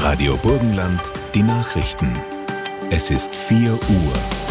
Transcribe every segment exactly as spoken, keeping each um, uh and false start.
Radio Burgenland, die Nachrichten. Es ist vier Uhr.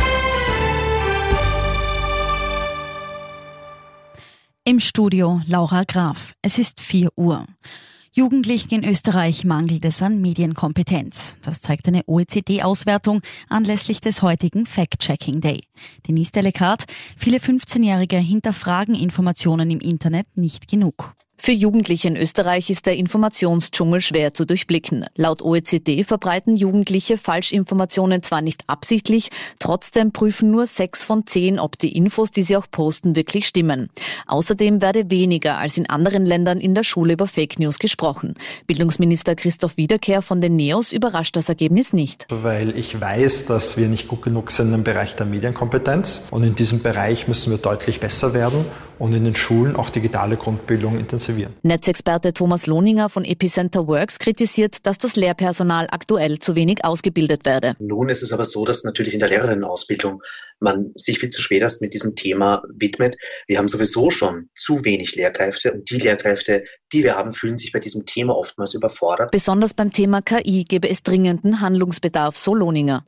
Im Studio Laura Graf. Es ist vier Uhr. Jugendlichen in Österreich mangelt es an Medienkompetenz. Das zeigt eine O E C D-Auswertung anlässlich des heutigen Fact-Checking Day. Denise Delecat, viele fünfzehnjährige hinterfragen Informationen im Internet nicht genug. Für Jugendliche in Österreich ist der Informationsdschungel schwer zu durchblicken. Laut O E C D verbreiten Jugendliche Falschinformationen zwar nicht absichtlich, trotzdem prüfen nur sechs von zehn, ob die Infos, die sie auch posten, wirklich stimmen. Außerdem werde weniger als in anderen Ländern in der Schule über Fake News gesprochen. Bildungsminister Christoph Wiederkehr von den NEOS überrascht das Ergebnis nicht. Weil ich weiß, dass wir nicht gut genug sind im Bereich der Medienkompetenz und in diesem Bereich müssen wir deutlich besser werden und in den Schulen auch digitale Grundbildung intensivieren. Netzexperte Thomas Lohninger von Epicenter Works kritisiert, dass das Lehrpersonal aktuell zu wenig ausgebildet werde. Nun ist es aber so, dass natürlich in der Lehrerinnenausbildung man sich viel zu spät erst mit diesem Thema widmet. Wir haben sowieso schon zu wenig Lehrkräfte und die Lehrkräfte, die wir haben, fühlen sich bei diesem Thema oftmals überfordert. Besonders beim Thema K I gäbe es dringenden Handlungsbedarf, so Lohninger.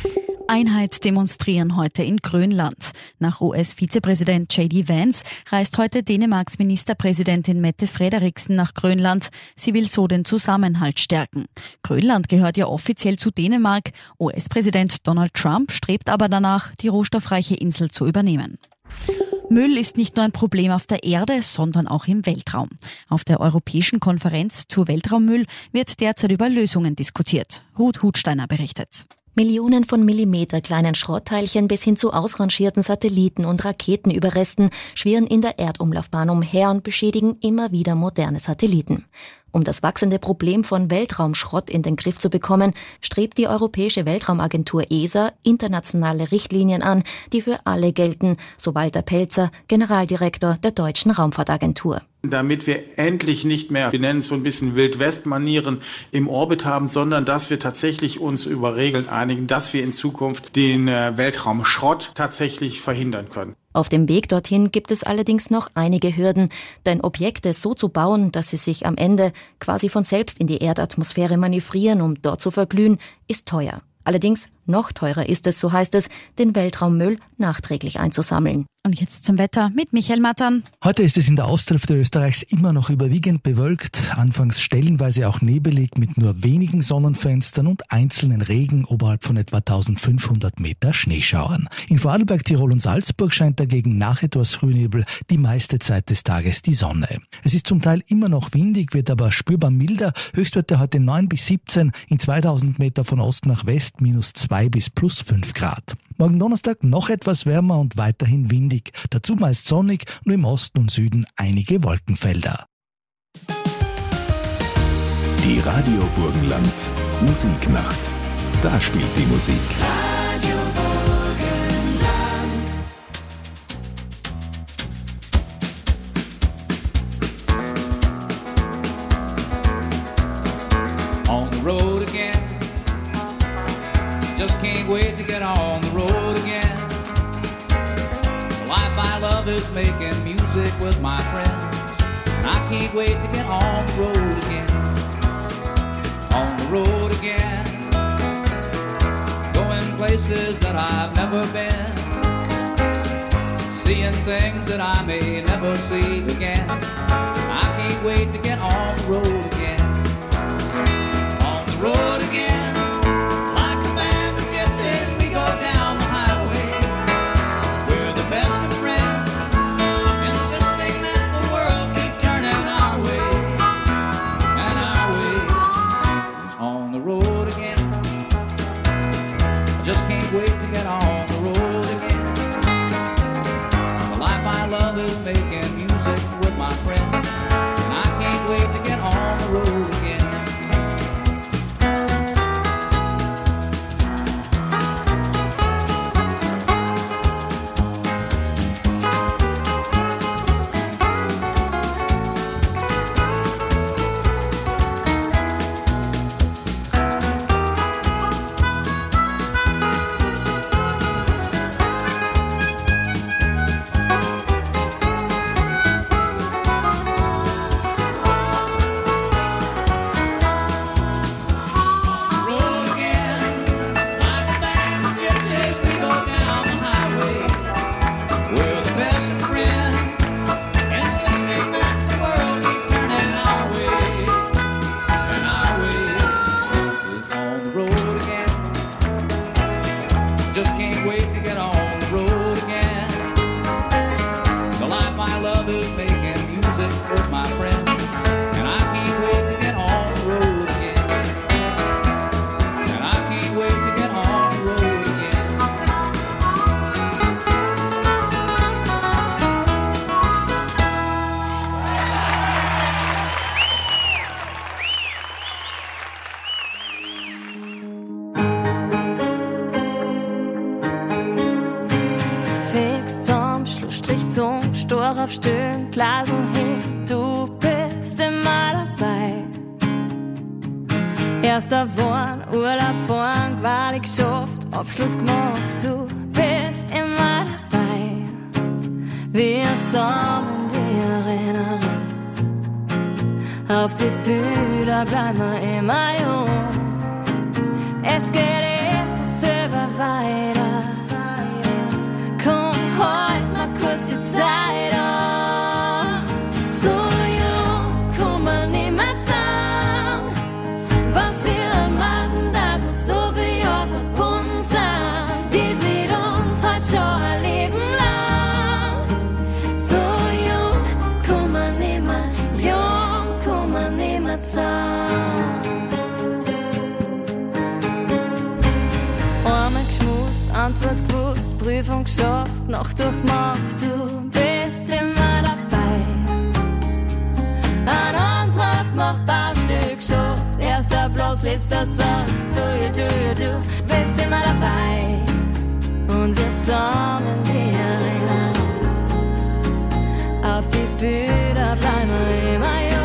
Einheit demonstrieren heute in Grönland. Nach U S-Vizepräsident J D Vance reist heute Dänemarks Ministerpräsidentin Mette Frederiksen nach Grönland. Sie will so den Zusammenhalt stärken. Grönland gehört ja offiziell zu Dänemark. U S-Präsident Donald Trump strebt aber danach, die rohstoffreiche Insel zu übernehmen. Müll ist nicht nur ein Problem auf der Erde, sondern auch im Weltraum. Auf der Europäischen Konferenz zu Weltraummüll wird derzeit über Lösungen diskutiert. Ruth Hutsteiner berichtet. Millionen von Millimeter kleinen Schrottteilchen bis hin zu ausrangierten Satelliten- und Raketenüberresten schwirren in der Erdumlaufbahn umher und beschädigen immer wieder moderne Satelliten. Um das wachsende Problem von Weltraumschrott in den Griff zu bekommen, strebt die Europäische Weltraumagentur E S A internationale Richtlinien an, die für alle gelten, so Walter Pelzer, Generaldirektor der Deutschen Raumfahrtagentur. Damit wir endlich nicht mehr, wir nennen es so ein bisschen Wild-West-Manieren im Orbit haben, sondern dass wir tatsächlich uns über Regeln einigen, dass wir in Zukunft den Weltraumschrott tatsächlich verhindern können. Auf dem Weg dorthin gibt es allerdings noch einige Hürden, denn Objekte so zu bauen, dass sie sich am Ende quasi von selbst in die Erdatmosphäre manövrieren, um dort zu verglühen, ist teuer. Allerdings noch teurer ist es, so heißt es, den Weltraummüll nachträglich einzusammeln. Und jetzt zum Wetter mit Michael Mattern. Heute ist es in der Osthälfte Österreichs immer noch überwiegend bewölkt, anfangs stellenweise auch nebelig mit nur wenigen Sonnenfenstern und einzelnen Regen oberhalb von etwa eintausendfünfhundert Meter Schneeschauern. In Vorarlberg, Tirol und Salzburg scheint dagegen nach etwas Frühnebel die meiste Zeit des Tages die Sonne. Es ist zum Teil immer noch windig, wird aber spürbar milder. Höchstwerte heute neun bis siebzehn, in zweitausend Meter von Ost nach West minus zwei bis plus fünf Grad. Morgen Donnerstag noch etwas wärmer und weiterhin windig. Dazu meist sonnig, nur im Osten und Süden einige Wolkenfelder. Die Radio Burgenland Musiknacht. Da spielt die Musik. Radio Burgenland. On the road again. Just can't wait to get on the road again. The life I love is making music with my friends. And I can't wait to get on the road again. On the road again. Going places that I've never been. Seeing things that I may never see again. And I can't wait to get on the road again. On the road again. Just can't wait to get on the road again. The life I love is making music with my friends. And I can't wait to get on the road. stur auf Stöhn, Glas und hin, du bist immer dabei. Erster Wohn, Urlaub fahren, Quali geschafft, Abschluss gemacht, du bist immer dabei. Wir sammeln die Erinnerung, auf die Bilder bleiben wir immer jung. Es geht eh von selber weiter, komm heute mal kurz die Zeit an. So jung, komm man nicht mehr zusammen, was wir ermaßen, dass wir so viel Jahr verbunden sind. Dies mit uns heute schon ein Leben lang. So jung, komm man nicht mehr, jung, komm man nicht mehr zusammen. Einmal geschmust, Antwort gewusst, Prüfung geschafft, Nacht durchgemacht, du bist immer dabei. Ein Antrag gemacht, Baustelle geschafft, erster Platz, letzter Satz, du, ja, du, ja, du bist immer dabei. Und wir sammeln die Erinnerung, auf die Bilder bleiben wir immer jung.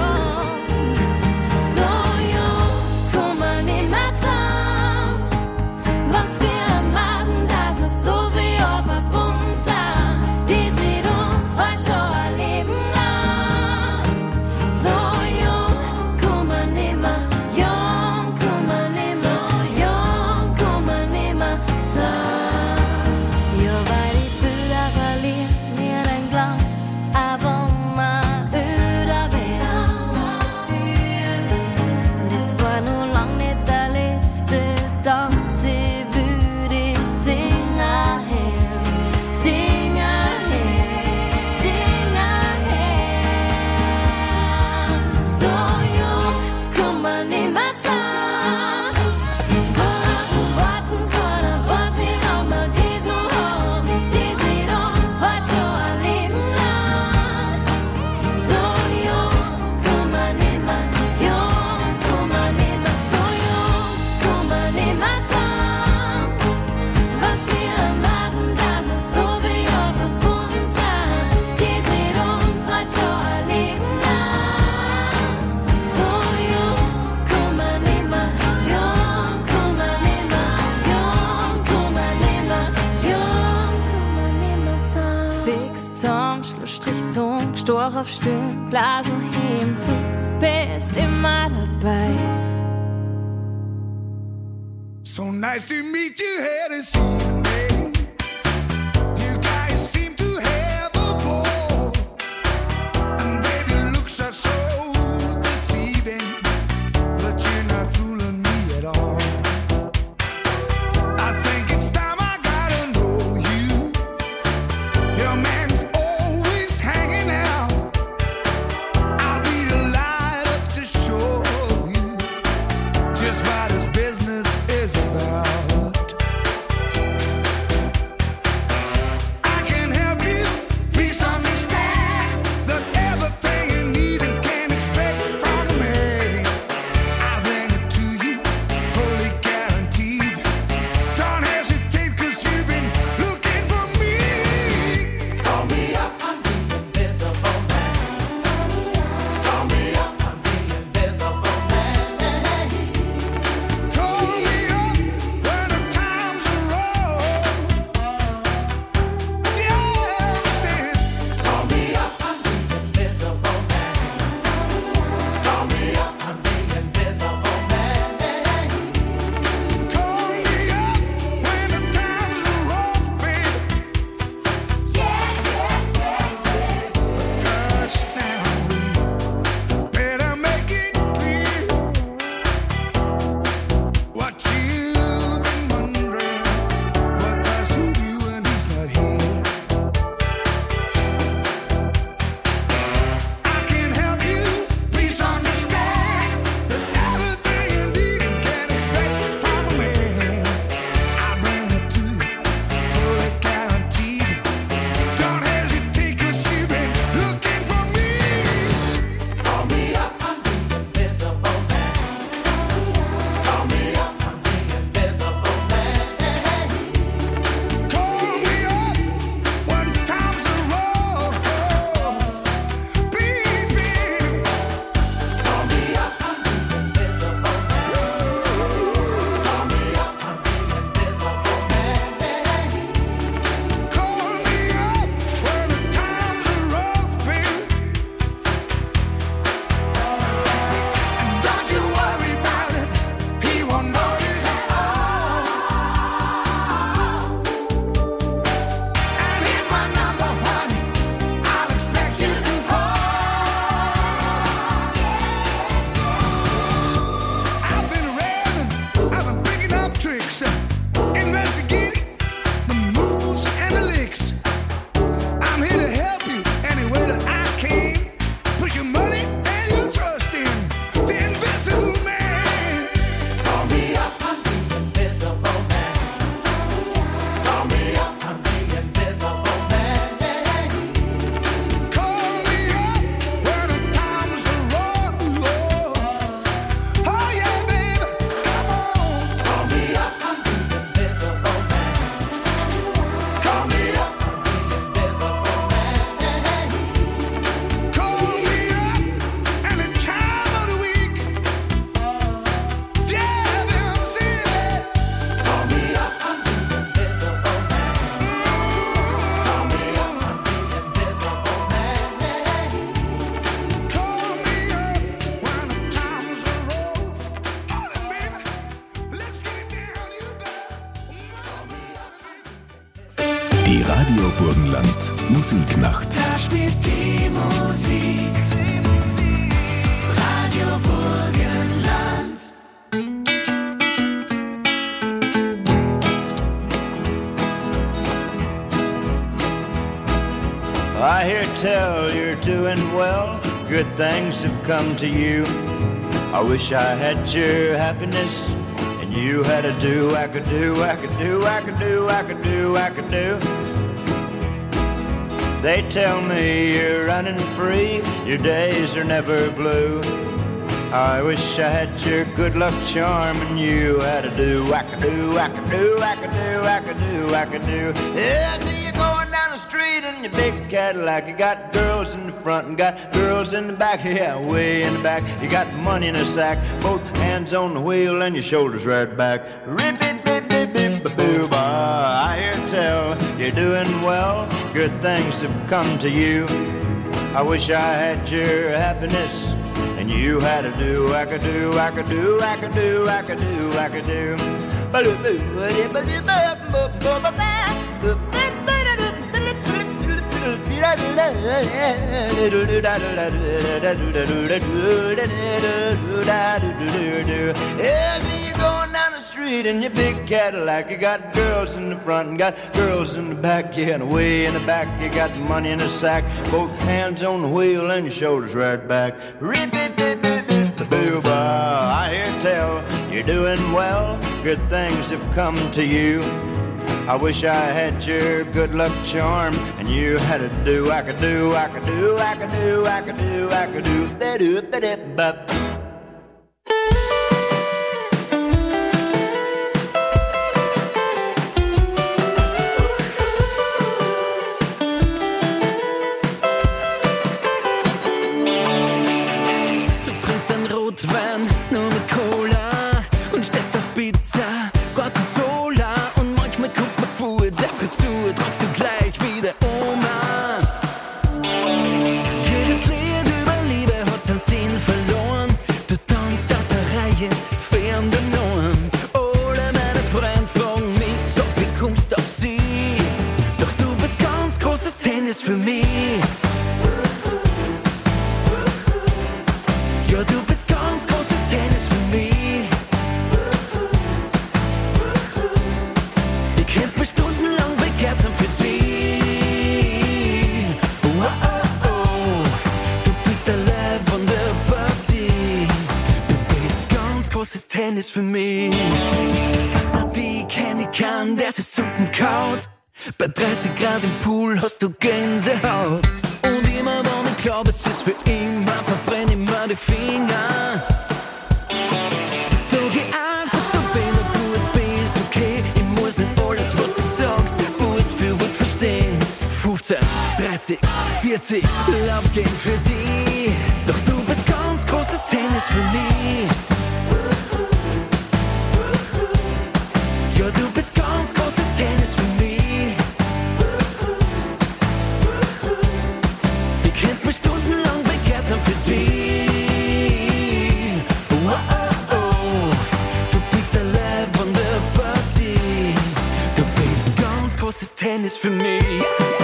So jung, komm man nicht mehr zusammen, was wir ermaßen, dass wir so viel Jahr verbunden sind. Dies mit uns war schon ein Leben lang. So jung, komm man nicht mehr, jung, komm man nicht mehr, jung, komm man nicht mehr zusammen. Ja, weil die Bilder verlieren mir den Glanz, aber mal öder werden. Das war nur lang nicht der letzte Tanz, ich würde singen her, singen her, singen her. So jung, komm man nicht mehr zusammen, warten, warten können, was wir auch mal dies noch haben. Dies mit uns war schon ein Leben lang. So jung, komm man nicht mehr, jung, komm man nicht mehr, so jung, komm man nicht mehr zusammen, was wir ermaßen, dass wir so viel Jahr verbunden sind. Dies mit uns war schon ein Leben lang. So jung, komm man nicht mehr, jung, komm man nicht mehr, jung, komm man nicht mehr, jung, komm man nicht mehr zusammen. Fix zusammen, Schlussstrich zum, Storch auf Stirn, Glas und Hemd, du bist immer dabei. So nice to meet you here this evening. You guys seem to have a ball, and baby looks are so deceiving, but you're not fooling me at all. I think it's time I gotta know you. Your man's always hanging out. I'll be delighted to show you just what his business is about. I can help you please understand that everything you need and can expect from me, I'll bring it to you, fully guaranteed. Don't hesitate, cause you've been looking for me. Call me up, I'm the invisible man. Call me up, I'm the invisible man. Die Radio Burgenland Musiknacht. Da spielt die Musik. Radio Burgenland. I hear tell you're doing well. Good things have come to you. I wish I had your happiness. You had to do, I could do, I could do, I could do, I could do, I could do. They tell me you're running free, your days are never blue. I wish I had your good luck charm and you had to do, I could do, I could do, I could do, I could do, I could do. Yeah, I see you going down the street in your big Cadillac. You got girls in the front and got girls in the back, yeah, way in the back. You got money in a sack, both hands on the wheel and your shoulders right back. Rip-it-bip-bip-bip-boo-ba. I hear tell you're doing well, good things have come to you. I wish I had your happiness and you had to do, I could do, I could do, I could do, I could do, I could do. Yeah, you're going down the street in your big Cadillac. You got girls in the front and got girls in the back. Yeah, and way in the back you got money in a sack. Both hands on the wheel and your shoulders right back. Rip-it-bip-bip-bip-boo-ba. I hear tell you're doing well. Good things have come to you. I wish I had your good luck charm and you had to do, I could do, I could do, I could do, I could do, I could do, da do, da da ba. Du trinkst einen Rotwein nur mit Cola und stehst auf Pizza, Gorgonzola. Der Frisur tragst du gleich wie der Oma. Jedes Lied über Liebe hat seinen Sinn verloren. Du tanzt aus der Reihe fern den Ohren. Alle meine Freunde fragen mich, sag, wie kommst du auf sie? Doch du bist ganz großes Tennis für mich. Ja, du bist ganz großes Tennis für mich. Ich könnte mich stundenlang begeistern für dich. Oh, oh, oh. Du bist der Live von der Party. Du bist ganz großes Tennis für mich. Außer die kenn ich keinen, der sich Suppen kaut. Bei dreißig Grad im Pool hast du Gänsehaut. Und immer wenn ich glaub, es ist für immer, verbrenn ich mir die Finger. So geh an, sagst du, wenn du gut bist, okay. Ich muss nicht alles, was du sagst, Wort für Wort verstehen. fünfzehn, dreißig, vierzig, lauf gehen für die. Doch du bist ganz großes Tennis für mich. Ja, du bist ganz großes Tennis für mich. Ich könnte mich stundenlang begeistern für dich. Oh, oh, oh. Du bist der Live von der Party. Du bist ganz großes Tennis für mich.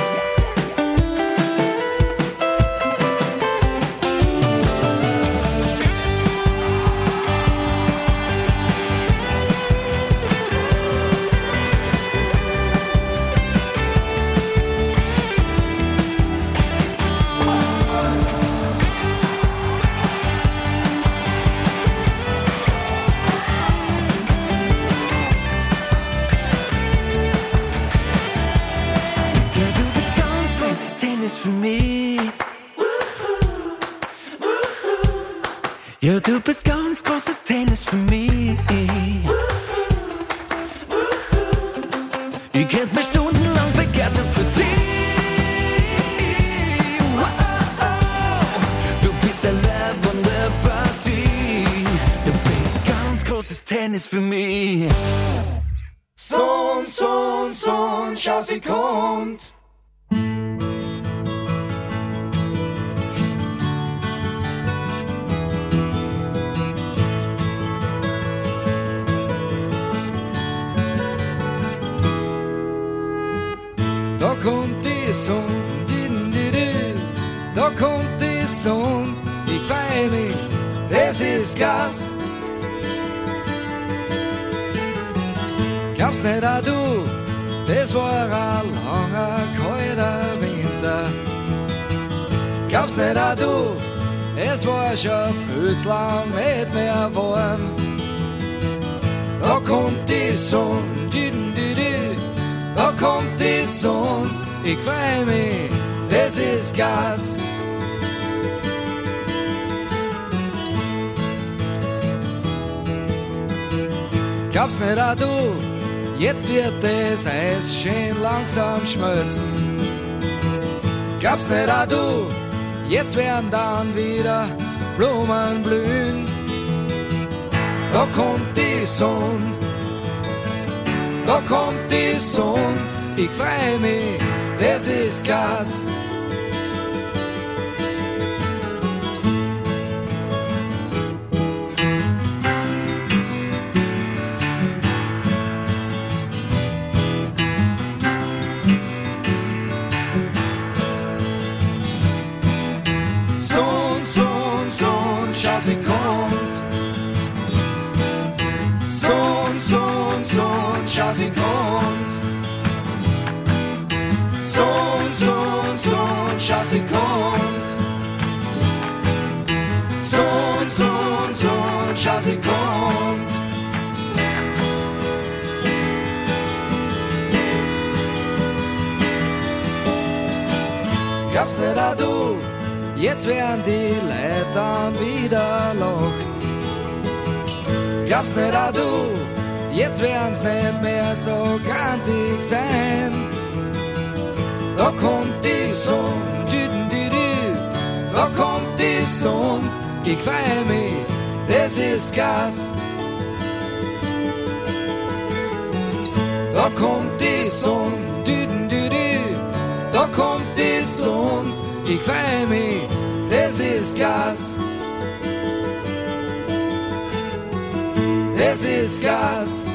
Für mich. Ja, du bist ganz großes Tennis für mich. Ich könnte mich stundenlang begeistern für dich. Du bist der Live von der Party. Du bist ganz großes Tennis für mich. Son, Son, Son, schau, sie kommt. Sonne, da kommt die Sonne, ich freu mich, das ist Gas. Glaubst nicht auch du, das war ein langer, kalter Winter. Glaubst nicht auch du, es war schon viel zu lang nicht mehr warm. Da kommt die Sonne, da kommt die Sonne, ich freu mich, das ist Gas. Glaubst nicht auch du, jetzt wird das Eis schön langsam schmelzen. Glaubst nicht auch du, jetzt werden dann wieder Blumen blühen. Da kommt die Sonne, da kommt die Sonne, ich freu mich, das ist Gas. Sonn, Sonn, Sonn, schau, sie kommt. Sonn, Sonn, Sonn, schau, sie kommt. Sonn, Sonn, Sonn, schau, sie kommt. Sonn, Sonn, Sonn, schau, sie kommt. Glaubst nicht auch du, jetzt werden die Leute dann wieder lachen. Glaubst nicht auch du, jetzt werden's nicht mehr so kantig sein. Da kommt die Sonne, da kommt die Sonne, ich freu mich, das ist Gas. Da kommt die Sonne, da kommt die Sonne, ich freu mich, das ist Gas. Das ist Gas.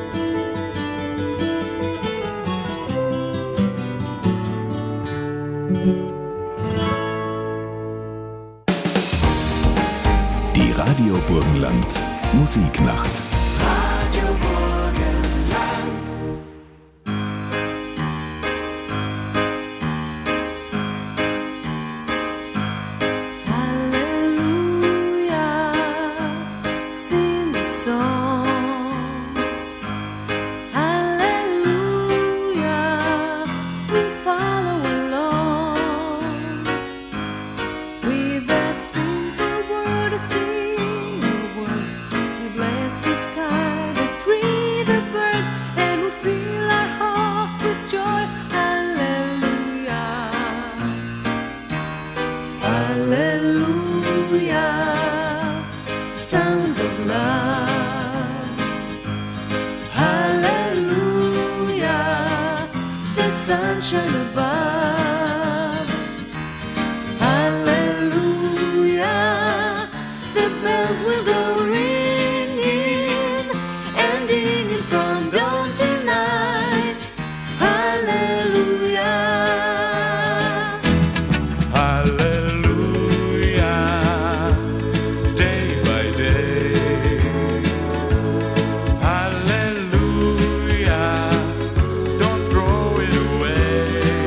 Die Radio Burgenland Musiknacht. Radio Burgenland. Hallelujah, sing the song. Hallelujah, we follow along with a simple word, a single word. We bless the sky, the tree, the bird, and we fill our heart with joy. Hallelujah. Hallelujah, sounds of love. Hallelujah, the sunshine above. Hallelujah, the bells will go ringing and ringing from dawn to night. Hallelujah. Hallelujah, day by day. Hallelujah, don't throw it away.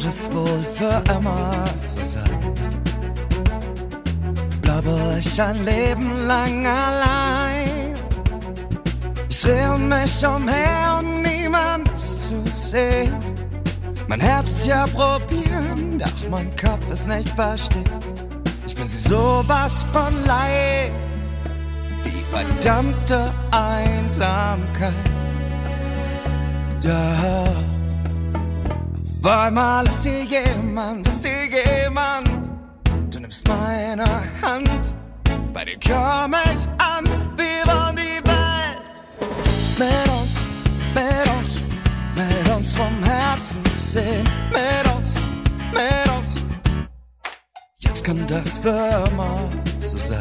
es wohl für immer so sein? Bleibe ich ein Leben lang allein? Ich drehe mich umher und niemand ist zu sehen. Mein Herz ja probieren, doch mein Kopf es nicht versteht. Ich bin sie sowas von leid, die verdammte Einsamkeit. Da auf einmal ist hier jemand, ist hier jemand. Du nimmst meine Hand, bei dir komm ich an, wir wollen die Welt. Mit uns, mit uns, mit uns vom Herzen sehen. Mit uns, mit uns. Jetzt kann das für immer so sein.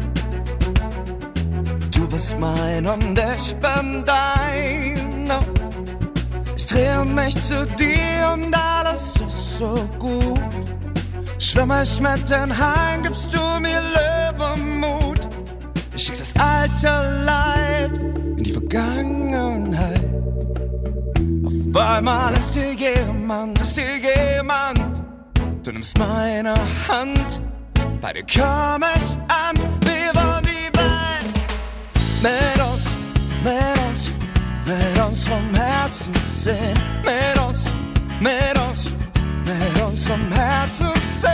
Du bist mein und ich bin dein. Ich drehe mich zu dir und alles ist so gut. Schwimm ich mit den Haien, gibst du mir Löwenmut. Ich schick das alte Leid in die Vergangenheit. Auf einmal ist hier jemand, ist hier jemand. Du nimmst meine Hand, bei dir komm ich an. Wir wollen die Welt mit uns, mit uns, mit uns vom Herzen sehen. Mit uns, mit uns, mit uns vom Herzen sehen.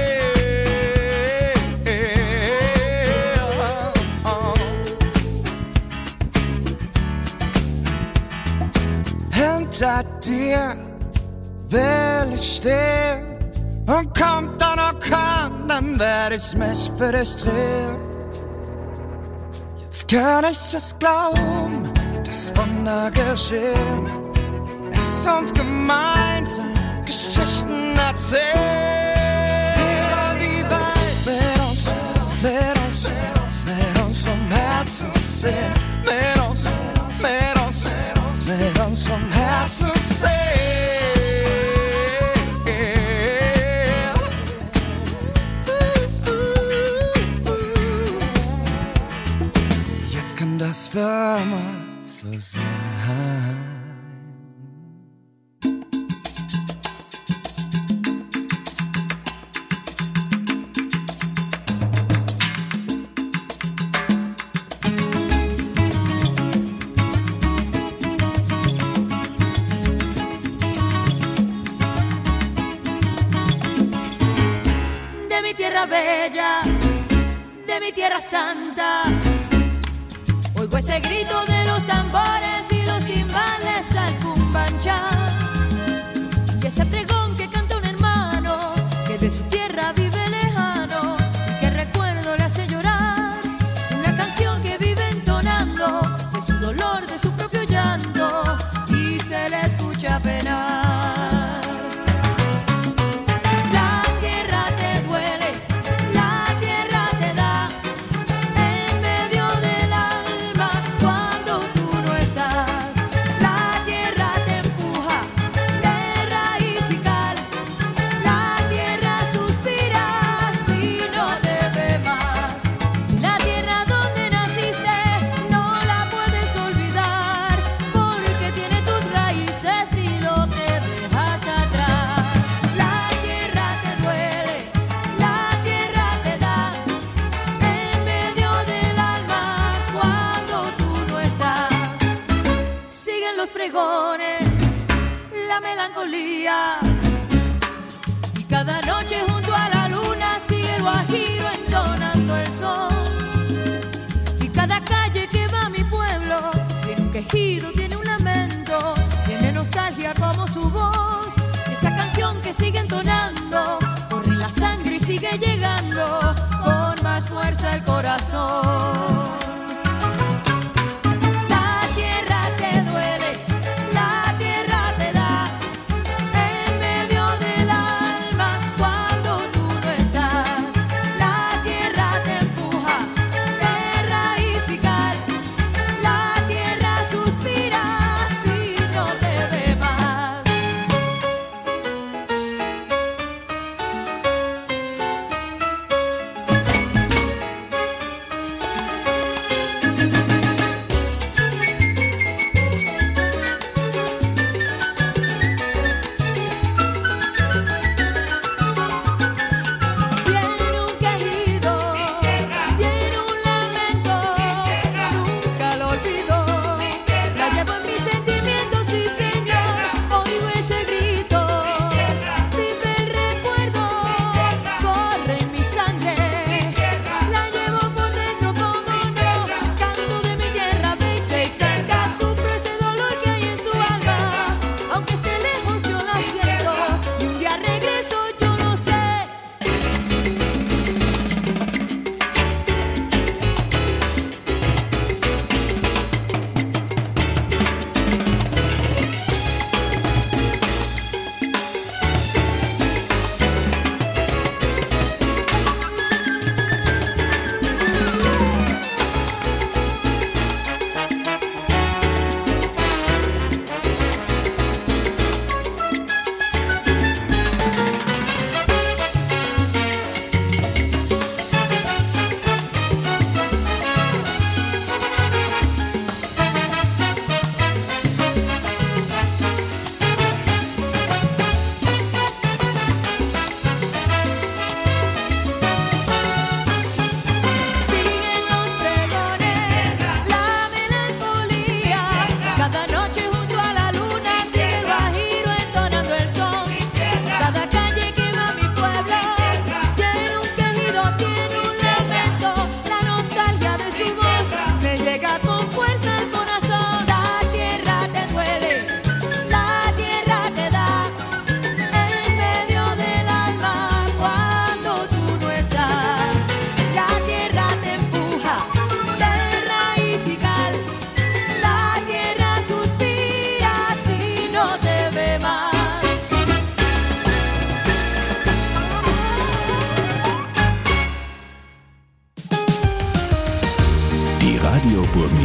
Hinter dir will ich stehen. Und kommt dann noch kann, dann werd ich mich für dich drehen. Jetzt kann ich es glauben, das Wunder geschehen. Lass uns gemeinsam Geschichten erzählen. Über die Welt mit uns, mit uns, mit uns vom Herzen sehen. Mit uns, mit uns, mit uns vom Herzen sehen. Jetzt kann das für immer so sein. Bella, de mi tierra santa, oigo ese grito de los tambores y los timbales al cumbanchá, y ese pregón que canta un hermano que de su tierra vive lejano y que recuerdo le hace llorar, una canción que vive entonando de su dolor, de su propio llanto, y se le escucha penar. La melancolía, y cada noche junto a la luna sigue el guajiro entonando el son, y cada calle que va a mi pueblo tiene un quejido, tiene un lamento, tiene nostalgia como su voz, esa canción que sigue entonando, corre la sangre y sigue llegando con más fuerza el corazón.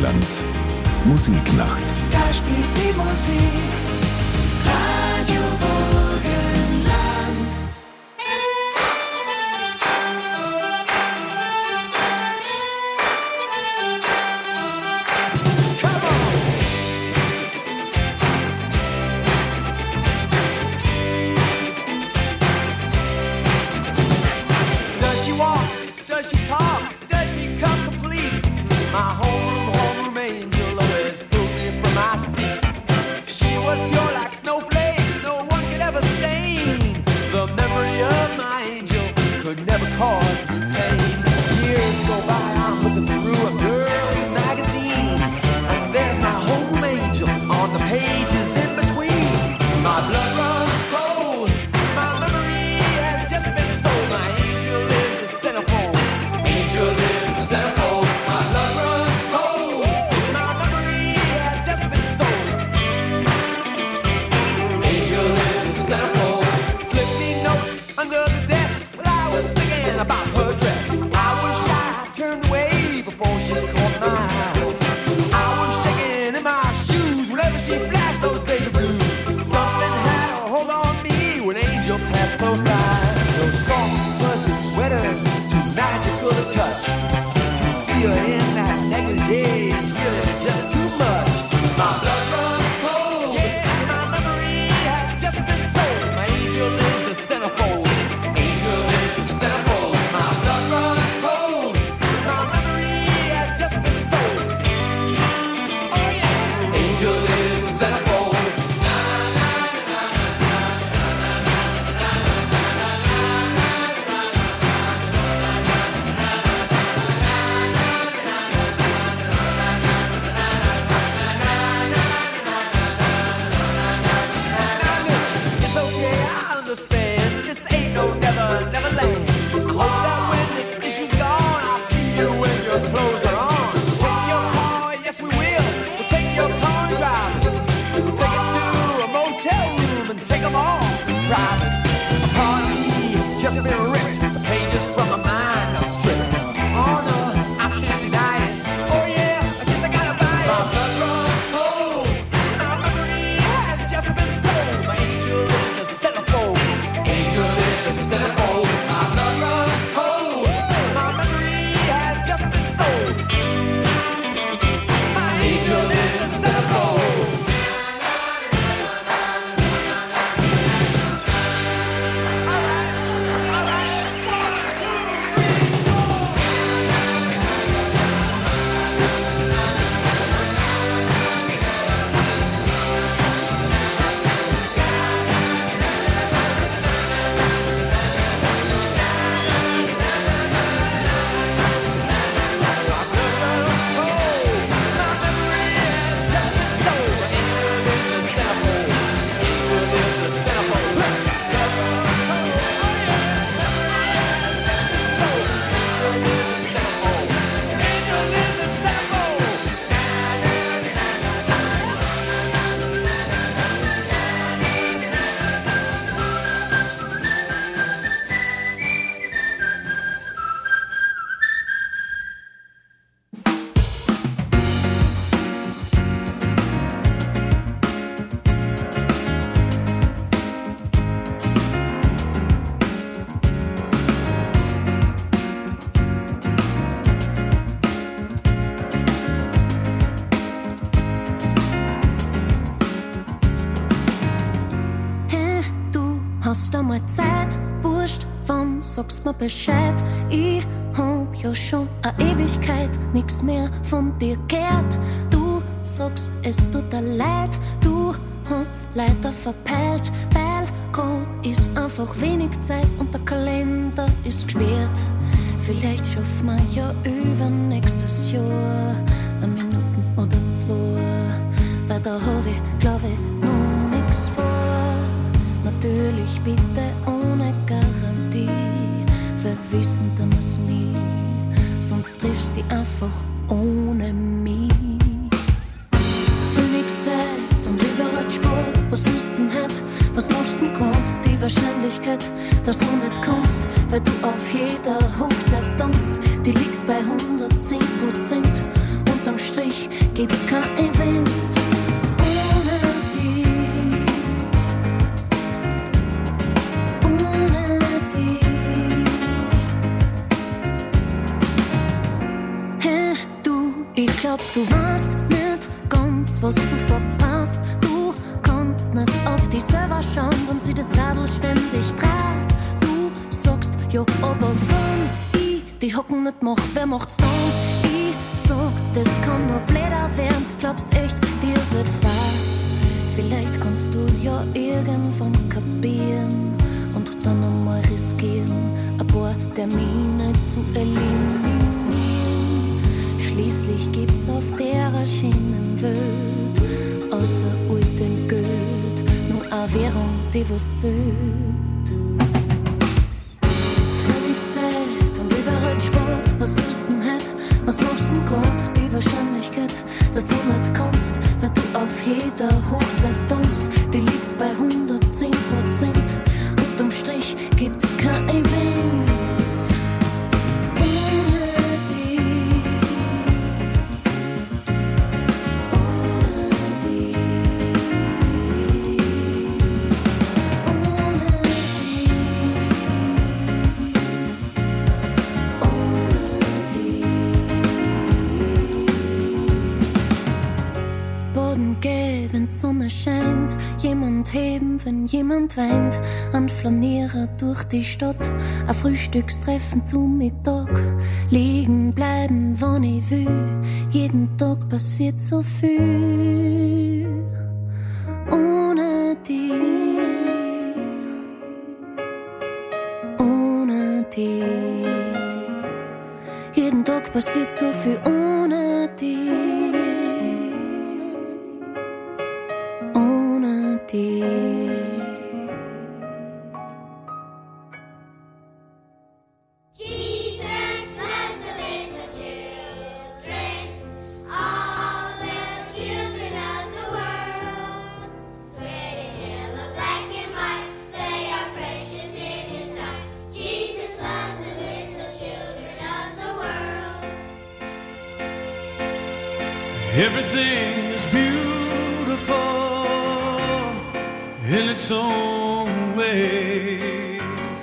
Burgenland. Musiknacht. Da spielt die Musik. Radio Burgenland. Does she walk? Does she talk? Does she come complete? My homeroom, homeroom angel always pulled me from my seat. She was pure like snowflakes, no one could ever stain. The memory of my angel could never cause me pain. Years go by, I'm looking through a girly magazine, and there's my homeroom angel on the pages in between. My blood runs cold, my memory has just been sold. My angel is the centerfold, angel is the centerfold. My blood runs cold, my memory has just been sold. Angel is the centerfold. Slip me notes under the desk while I was thinking about her dress. I was shy, I turned away before she caught my eye. I was shaking in my shoes whenever she flashed those baby blues. Something had a hold on me when Angel passed close by. Those soft fuzzy sweaters, too magical to touch. To see her in that negligee is really just too much. My blood runs cold, yeah, my memory has just been sold. My angel is the centerfold, angel is the centerfold. My blood runs cold, my memory has just been sold. Oh yeah, angel is the centerfold. It's okay, I understand. This ain't no never, never land. I hope that when this issue's gone, I'll see you when your clothes are on. Take your car, yes we will. We'll take your car and drive it. We'll take it to a motel room and take them all private. A part of me has just been ripped. The pages from my mind are stripped. Oh no, I can't deny it. Oh yeah, I guess I gotta buy it. My blood runs cold. My memory has just been sold. My angel is the centerfold. Angel is the centerfold. My blood runs cold. My memory has just been sold. My angel is the centerfold. Hey, du hast einmal Zeit, wurscht, wann sagst mir Bescheid. Ich hab ja schon a Ewigkeit nix mehr von dir gehört. Du sagst, es tut dir leid, du hast leider verpeilt, weil grad ist einfach wenig Zeit und der Kalender ist gesperrt. Vielleicht schaffen wir ja über nächstes Jahr eine Minuten oder zwei, weil da hab ich, glaub ich, noch nix vor. Natürlich bitte ohne Garantie, wir wissen damals nie, sonst triffst du einfach ohne mich. Wenig Zeit und überall Sport, was tust denn heut, was machst denn grad? Die Wahrscheinlichkeit, dass du nicht kommst, weil du auf jeder Hochzeit tanzt, die liegt bei hundertzehn Prozent. Unterm Strich gibt's kein Event ohne dich. Ohne dich. Hey, du, ich glaub, du weißt nicht ganz, was du verpasst. Du kannst nicht auf dich selber schauen, wenn sie das Radl ständig dreht. Du sagst, ja, aber wenn ich die Hocken nicht mach, wer macht's dann? Ich sag, das kann nur bläder werden. Glaubst echt, dir wird fad. Vielleicht kannst du ja irgendwann kapieren und dann einmal riskieren, ein paar Termine zu eliminieren. Schließlich gibt's auf der Schienenwelt außer altem Geld nur eine Währung, die was zählt. Völlig sad und überall Sport, was tust denn heut? Was machst denn grad? Die Wahrscheinlichkeit, dass du nicht kannst, wenn du auf jeder Hochzeit tanzt, die liegt bei hundertzehn Prozent. Unterm Strich gibt's kein Event ohne dich. Ohne dich. Ohne dich. Ohne dich. Boden geh, wenn die Sonne scheint, jemand heben, wenn jemand weint, ein Flanierer durch die Stadt, ein Frühstückstreffen zum Mittag, liegen bleiben, wann ich will, jeden Tag passiert so viel. Ohne dich, ohne dich, jeden Tag passiert so viel ohne dich. Ohne dich. Jesus loves the little children, all the children of the world. Red and yellow, black and white, they are precious in His sight. Jesus loves the little children of the world. Everything is beautiful in its own way,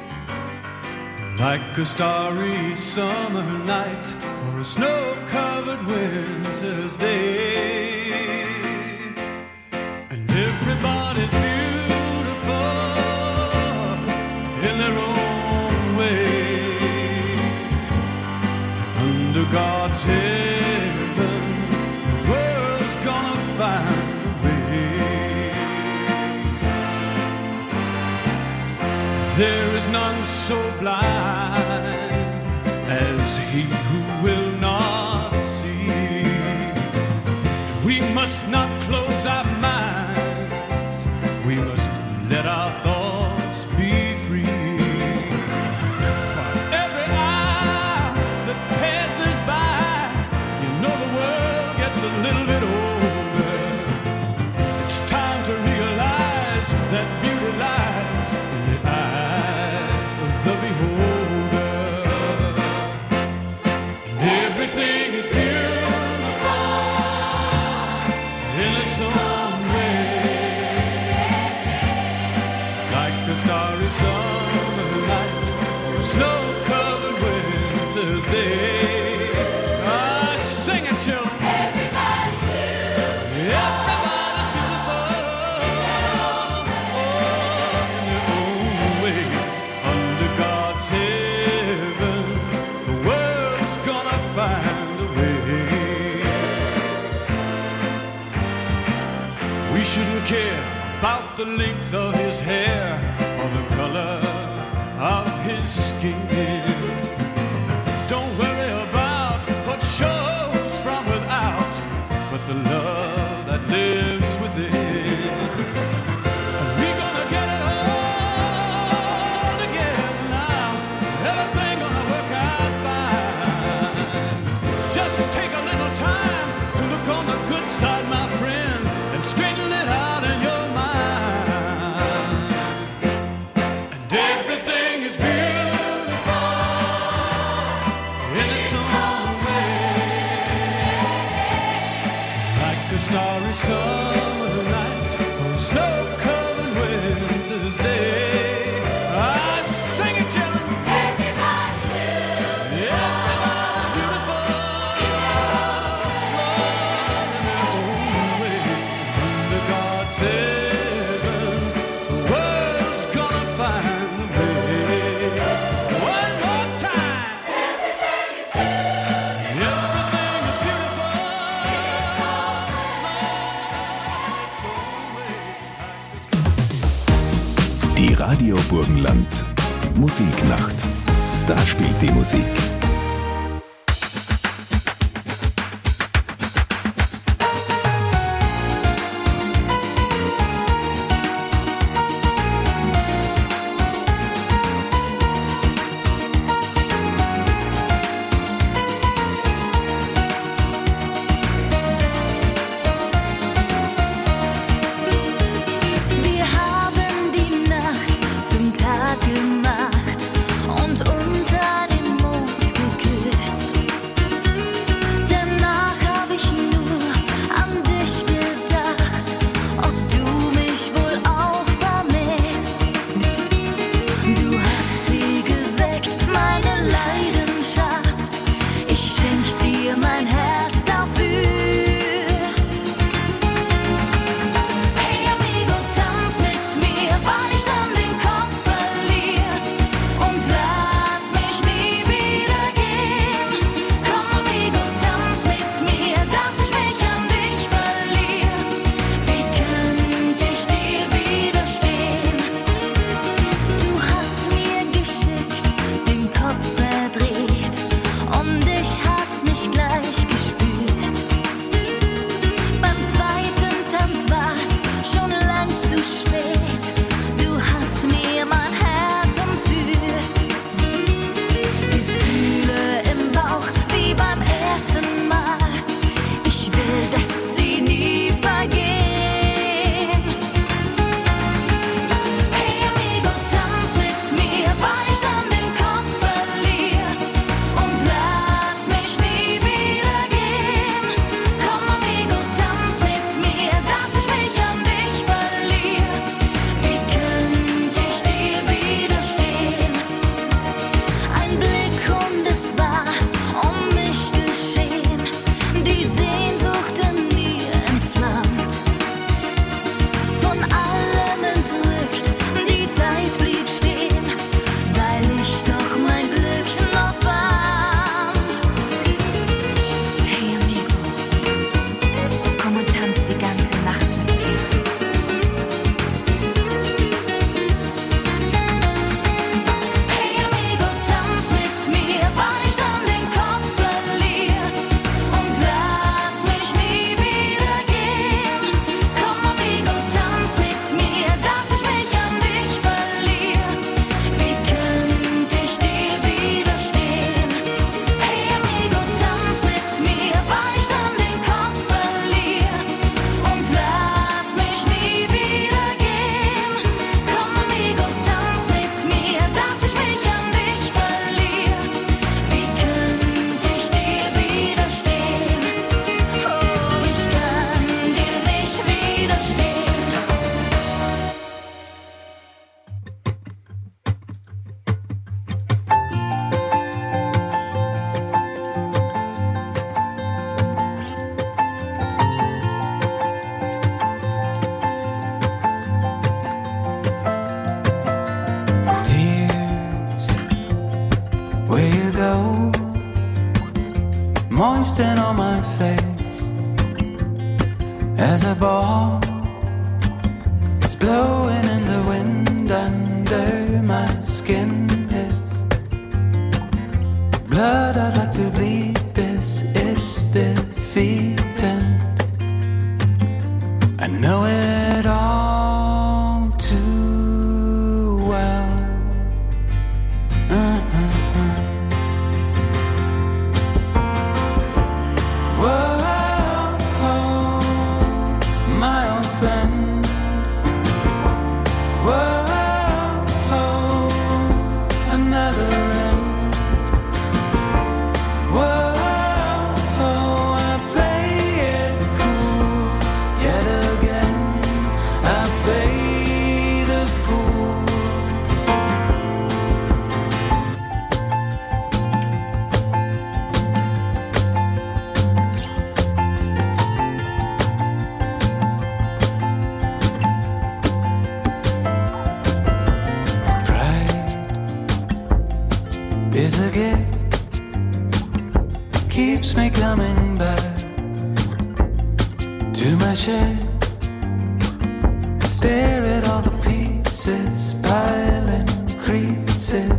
like a starry summer night or a snow-covered winter's day. And everybody's beautiful in their own way. And under God's heaven, the world's gonna find a way. There is none so blind as he who will not see. We must not close our minds, we must let our thoughts be free. For every hour that passes by, you know the world gets a little bit older. It's time to realize that beauty lies in the eyes of the beholder. And everything is beautiful in its own way, like a starry summer night or a snow-covered winter's day. Ah, sing it, children. Everybody's beautiful. Everybody's beautiful. Oh, in their own way. Under God's heaven, the world's gonna find a way. We shouldn't care about the length of his hair or the color of his skin. Don't worry about what shows from without, but the love that lives within. And we're gonna get it all together now. Everything gonna work out fine. Just take a little time to look on the good side, my friend, and straighten it out in your mind. And everything is beautiful starry summer nights or snow-covered winter's day. I sing it, children. Everybody's beautiful. Everybody's beautiful. Love in their own way. Under God's heaven, the world's gonna find the way. One more time. Everything is beautiful. Die Radio Burgenland Musiknacht. Da spielt die Musik. Wir haben die Nacht zum Tag gemacht und unter dem Mond geküsst. Danach hab ich nur an dich gedacht, ob du mich wohl auch vermisst. Du hast sie geweckt, meine Leidenschaft. Ich schenk dir mein Herz dafür. Hey Amigo, tanz mit mir, weil ich dann den Kopf verliere und lass mich nie wieder gehen. Komm Amigo, tanz mit mir, dass ich mich an dich verliere. Wie könnte ich dir widerstehen? Du hast mir geschickt, den Kopf verdreht und ich hab's nicht gleich gespürt. Beim zweiten Tanz war's schon lang zu spät. Du hast mir mein Herz entführt. Gefühle im Bauch wie beim ersten Mal. Ich will, dass sie nie vergehen. Hey Amigo, tanz mit mir, weil ich dann den Kopf verliere und lass mich nie wieder gehen. Komm Amigo, tanz mit mir, dass ich mich an dich verliere. Wie könnte ich dir widerstehen? Ein Blick und es war um mich geschehen. Die Sehnsucht in mir entflammt. Von allem entrückt, die Zeit blieb stehen, weil ich doch mein Glück noch fand. Hey Amigo, komm und tanz die ganze Nacht mit mir. Hey Amigo, tanz mit mir, weil ich dann den Kopf verliere und lass mich nie wieder gehen. Komm Amigo, tanz mit mir, dass ich mich an dich verliere. Wie könnte ich dir widerstehen? Hey Amigo, tanz mit mir, weil ich dann den Kopf verliere und lass mich nie wieder gehen. Komm Amigo, tanz mit mir, dass ich mich an dich verliere. Wie könnte ich dir widerstehen? Oh, ich kann dir nicht widerstehen. Tears, where you go, moisten on my face as a ball is blowing in the wind under my skin. Is blood I'd like to bleed. This is defeating. I know it all too well. Uh-huh. Whoa, my old friend. Whoa, another end. Whoa, I play it cool chain. Stare at all the pieces, piling creases.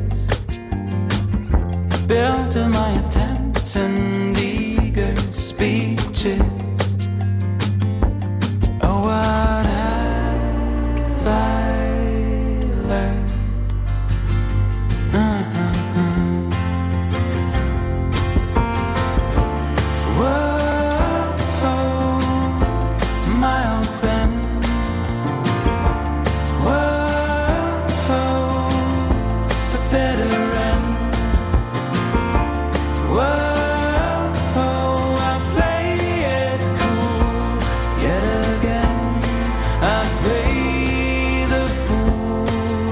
Built to my attempts and eager speeches. Oh, what have I learned? Uh-huh. Whoa, my old friend. Whoa, a better end. Whoa, I play it cool yet again. I play the fool.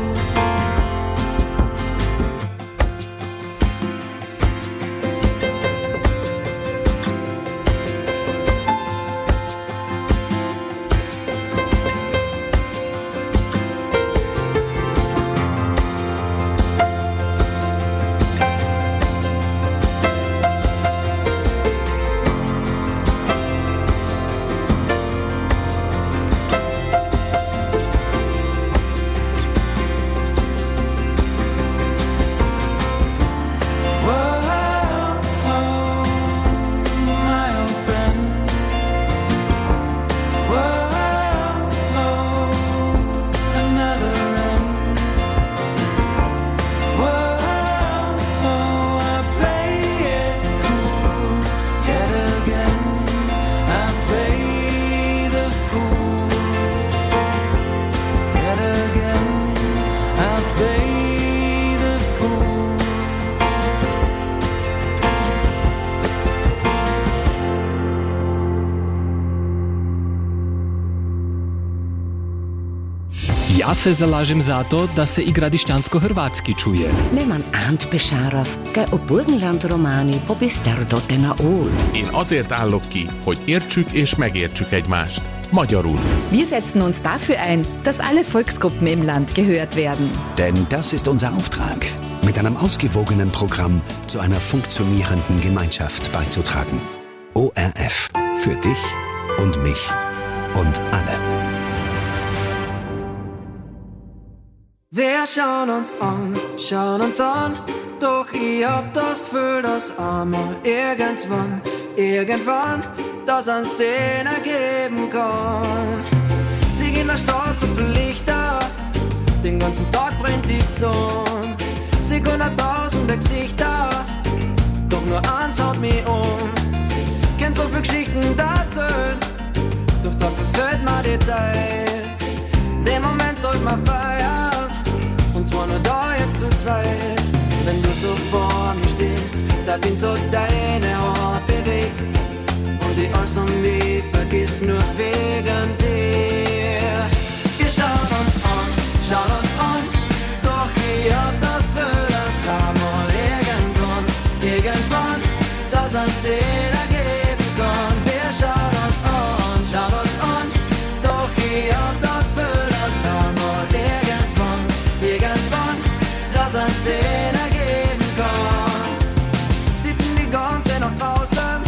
Ja se zalažem za to, da se igra dišćansko-hrvatski čuje. Neman Ant Besárov, ke a Burgenland románi po Biszterdot na Ól. Én azért állok ki, hogy értsük és megértsük egymást. Magyarul. Wir setzen uns dafür ein, dass alle Volksgruppen im Land gehört werden. Denn das ist unser Auftrag, mit einem ausgewogenen Programm zu einer funktionierenden Gemeinschaft beizutragen. O R F. Für dich und mich und alle. Wir schauen uns an, schauen uns an, doch ich hab das Gefühl, dass einmal irgendwann, irgendwann, das ein Sinn ergeben kann. Sie gehen in der Stadt so viel Lichter, den ganzen Tag brennt die Sonne. Sie gehen nach tausende Gesichter, doch nur eins haut mich um. Kennt so viele Geschichten erzählen, doch dafür fehlt mir die Zeit. Den Moment sollte man feiern. Und zwar nur da jetzt zu zweit. Wenn du so vor mir stehst, da bin so deine Haut bewegt. Und ich alles um mich vergiss nur wegen dir. Wir schauen uns an, schauen uns an. Doch ich hab das Gefühl, dass einmal irgendwann, irgendwann, das ein Sinn ergeben kann. Wir schauen uns an, schauen uns an. Doch ich hab das Gefühl, dass einmal irgendwann, irgendwann, das ein Sinn ergeben kann. Sitzen die ganze Nacht draußen,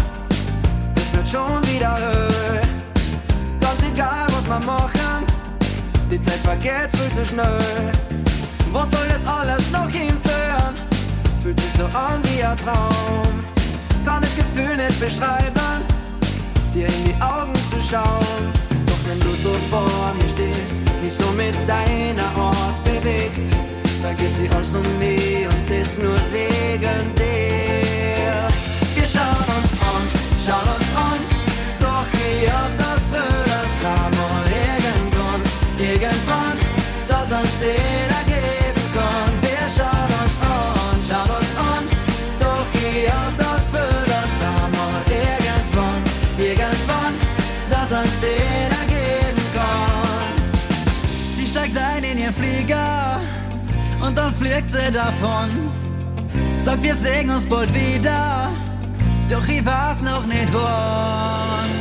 es wird schon wieder höher. Ganz egal, was wir machen, die Zeit vergeht viel zu schnell. Wo soll das alles noch hinführen? Fühlt sich so an wie ein Traum. Kann das Gefühl nicht beschreiben, dir in die Augen zu schauen. Doch wenn du so vor mir stehst, mich so mit deiner Art bewegst, vergiss ich alles um mich und das nur wegen dir. Wir schauen uns an, schauen uns an, doch ich hab das Gefühl, dass einmal irgendwann, irgendwann, das ein Sinn ergeben kann. Wir schauen uns an, schauen uns an, doch ich hab das Gefühl, dass einmal irgendwann, irgendwann, das ein Sinn ergeben kann. Sie steigt ein in ihr Flieger und dann fliegt sie davon. Sagt, wir sehen uns bald wieder, doch ich weiß noch nicht wann.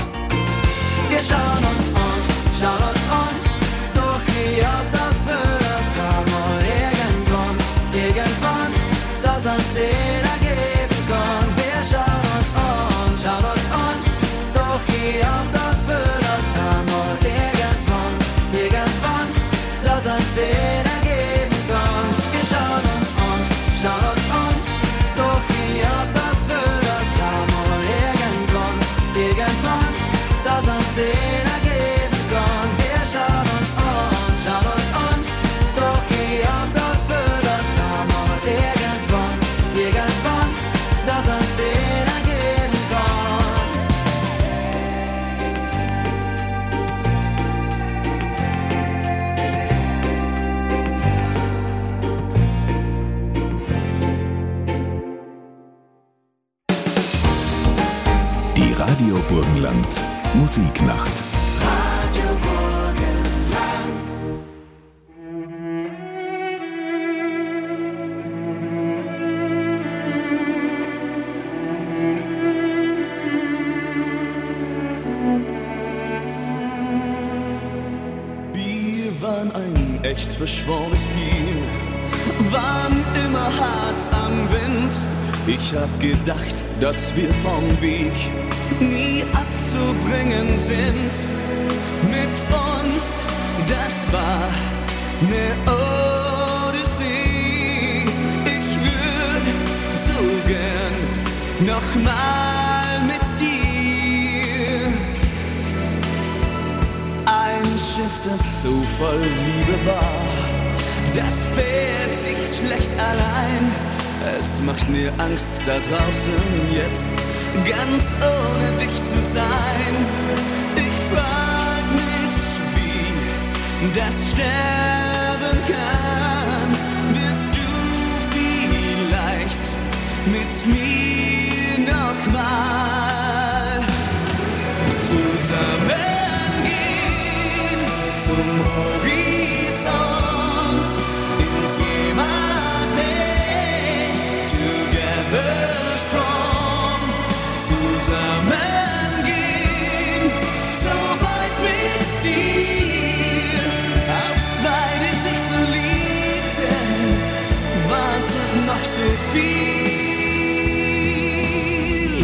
Wir schauen uns an, schauen uns an, doch ich hab das Gefühl, Radio Burgenland. Musiknacht. Radio Burgenland. Wir waren ein echt verschworenes Team, waren immer hart am Wind. Ich hab gedacht, dass wir vom Weg nie abzubringen sind. Mit uns, das war ne Odyssee. Ich würd so gern nochmal mit dir. Ein Schiff, das so voll Liebe war, das fährt sich schlecht allein. Es macht mir Angst da draußen jetzt, ganz ohne dich zu sein. Ich frag mich, wie das sterben kann. Wirst du vielleicht mit mir nochmal zusammengehen zum Horizont ins Jemande, together strong, zusammengehen, so weit mit dir, auf zwei, die sich so liebten, wartet noch so viel.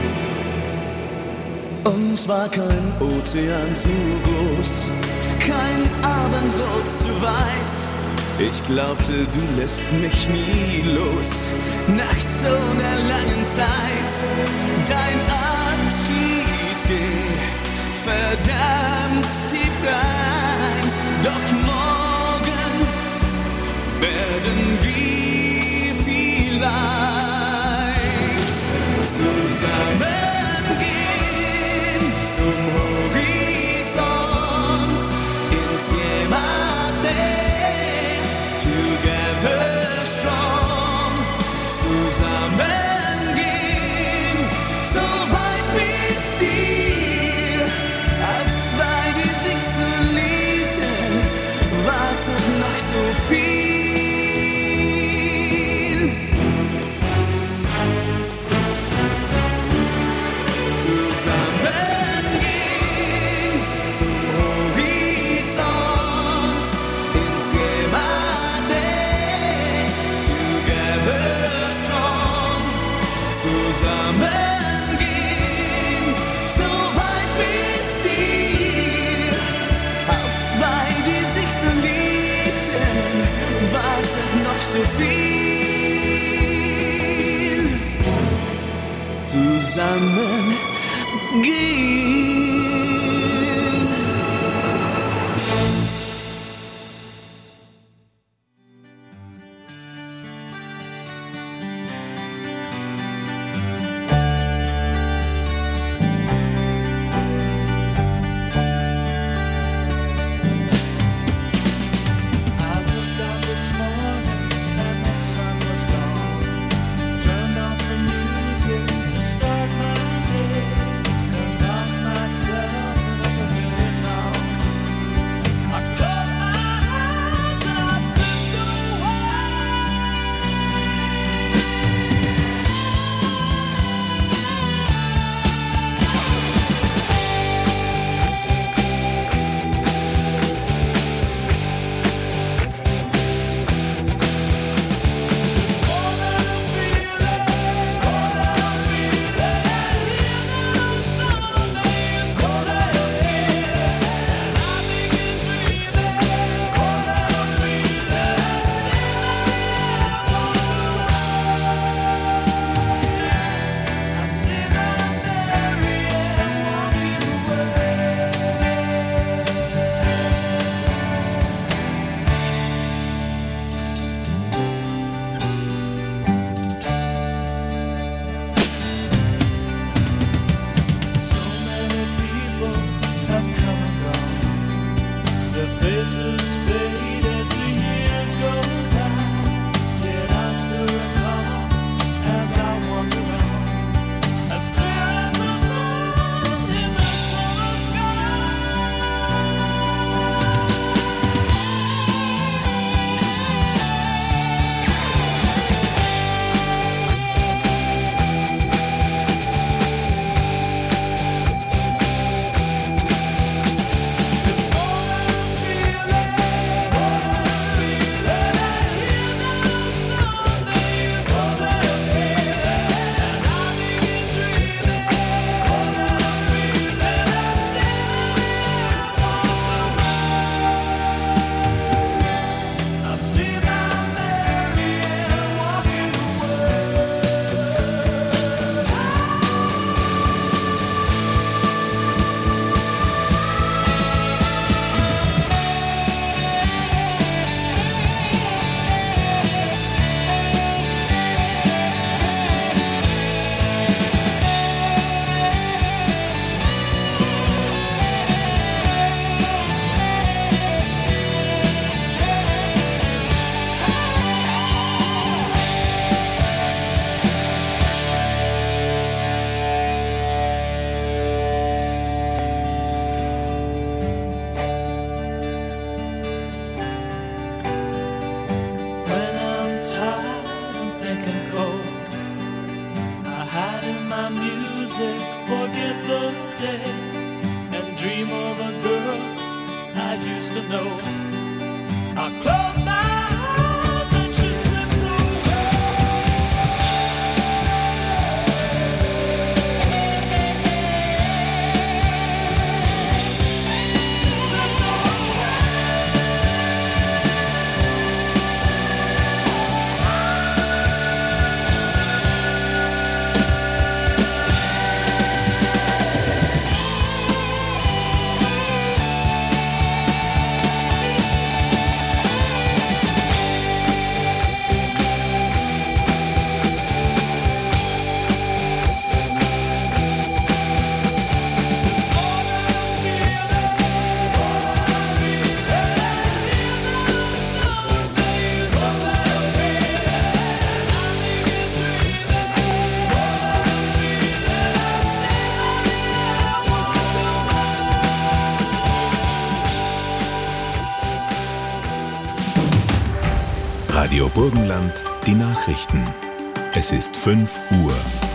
Uns war kein Ozean zu groß, kein Abendrot zu weit. Ich glaubte, du lässt mich nie los, nach so einer langen Zeit. Dein Abschied ging verdammt tief rein. Doch morgen werden wir vielleicht zusammengehen zum Horizont ins Jemande, together strong, zusammengehen, so weit mit dir, auf zwei, die sich so liebten, wartet noch so viel. Zusammengehen zum Horizont ins Jemande, together strong, zusammengehen, so weit mit dir, auf zwei, die sich so liebten, wartet noch so viel. Zusammengehen. I looked out this morning and the sun was gone. Turned on some music to start my day and lost myself. know. I closed my eyes and she slipped away. She slipped Radio Burgenland, die Nachrichten. Es ist fünf Uhr.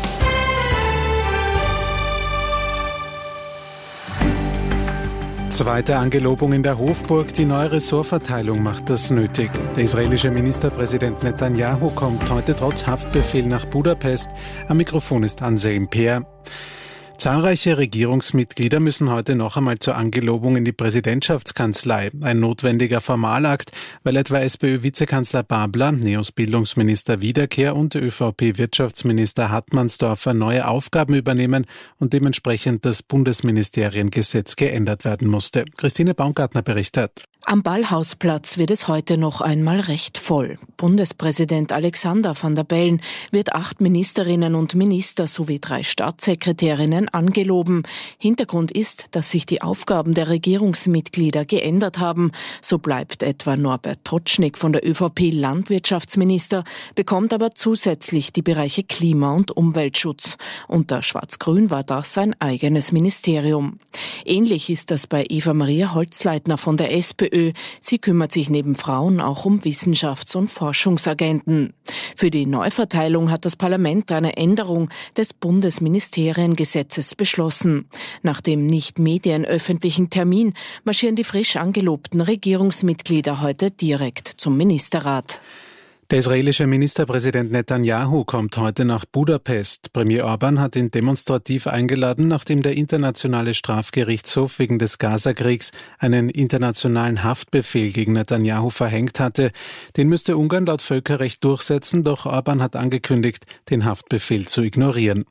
Zweite Angelobung in der Hofburg, die neue Ressortverteilung macht das nötig. Der israelische Ministerpräsident Netanyahu kommt heute trotz Haftbefehl nach Budapest. Am Mikrofon ist Anselm Peer. Zahlreiche Regierungsmitglieder müssen heute noch einmal zur Angelobung in die Präsidentschaftskanzlei. Ein notwendiger Formalakt, weil etwa SPÖ-Vizekanzler Babler, Neos Bildungsminister Wiederkehr und ÖVP-Wirtschaftsminister Hartmannsdorfer neue Aufgaben übernehmen und dementsprechend das Bundesministeriengesetz geändert werden musste. Christine Baumgartner berichtet. Am Ballhausplatz wird es heute noch einmal recht voll. Bundespräsident Alexander Van der Bellen wird acht Ministerinnen und Minister sowie drei Staatssekretärinnen angeloben. Hintergrund ist, dass sich die Aufgaben der Regierungsmitglieder geändert haben. So bleibt etwa Norbert Totschnig von der ÖVP Landwirtschaftsminister, bekommt aber zusätzlich die Bereiche Klima- und Umweltschutz. Unter Schwarz-Grün war das sein eigenes Ministerium. Ähnlich ist das bei Eva-Maria Holzleitner von der SPÖ. Sie kümmert sich neben Frauen auch um Wissenschafts- und Forschungsagenten. Für die Neuverteilung hat das Parlament eine Änderung des Bundesministeriengesetzes beschlossen. Nach dem nicht medienöffentlichen Termin marschieren die frisch angelobten Regierungsmitglieder heute direkt zum Ministerrat. Der israelische Ministerpräsident Netanyahu kommt heute nach Budapest. Premier Orban hat ihn demonstrativ eingeladen, nachdem der Internationale Strafgerichtshof wegen des Gazakriegs einen internationalen Haftbefehl gegen Netanyahu verhängt hatte. Den müsste Ungarn laut Völkerrecht durchsetzen, doch Orban hat angekündigt, den Haftbefehl zu ignorieren.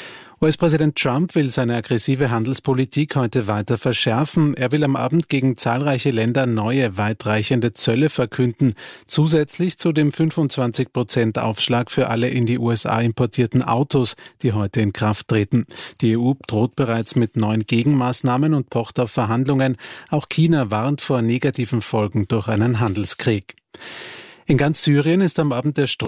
U S-Präsident Trump will seine aggressive Handelspolitik heute weiter verschärfen. Er will am Abend gegen zahlreiche Länder neue, weitreichende Zölle verkünden, zusätzlich zu dem fünfundzwanzig Prozent Aufschlag für alle in die U S A importierten Autos, die heute in Kraft treten. Die E U droht bereits mit neuen Gegenmaßnahmen und pocht auf Verhandlungen. Auch China warnt vor negativen Folgen durch einen Handelskrieg. In ganz Syrien ist am Abend der Strom